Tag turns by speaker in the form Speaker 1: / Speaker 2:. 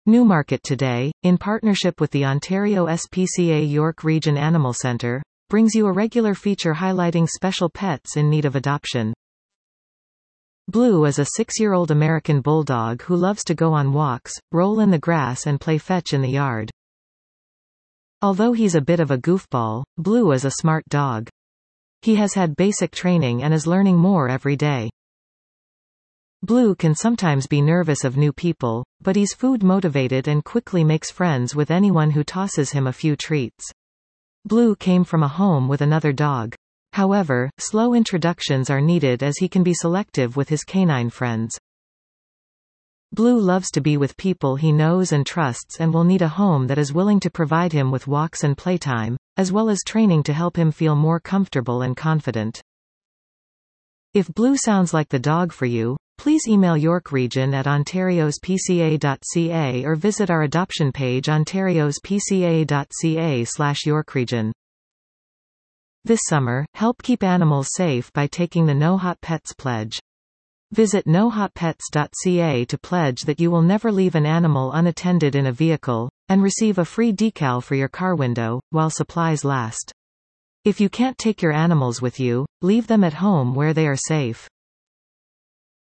Speaker 1: Newmarket Today, in partnership with the Ontario SPCA York Region Animal Centre, brings you a regular feature highlighting special pets in need of adoption. Blue is a 6-year-old American bulldog who loves to go on walks, roll in the grass and play fetch in the yard. Although he's a bit of a goofball, Blue is a smart dog. He has had basic training and is learning more every day. Blue can sometimes be nervous of new people, but he's food motivated and quickly makes friends with anyone who tosses him a few treats. Blue came from a home with another dog. However, slow introductions are needed as he can be selective with his canine friends. Blue loves to be with people he knows and trusts and will need a home that is willing to provide him with walks and playtime, as well as training to help him feel more comfortable and confident. If Blue sounds like the dog for you, please email York Region at ontariospca.ca or visit our adoption page ontariospca.ca/yorkregion. This summer, help keep animals safe by taking the No Hot Pets pledge. Visit nohotpets.ca to pledge that you will never leave an animal unattended in a vehicle, and receive a free decal for your car window, while supplies last. If you can't take your animals with you, leave them at home where they are safe.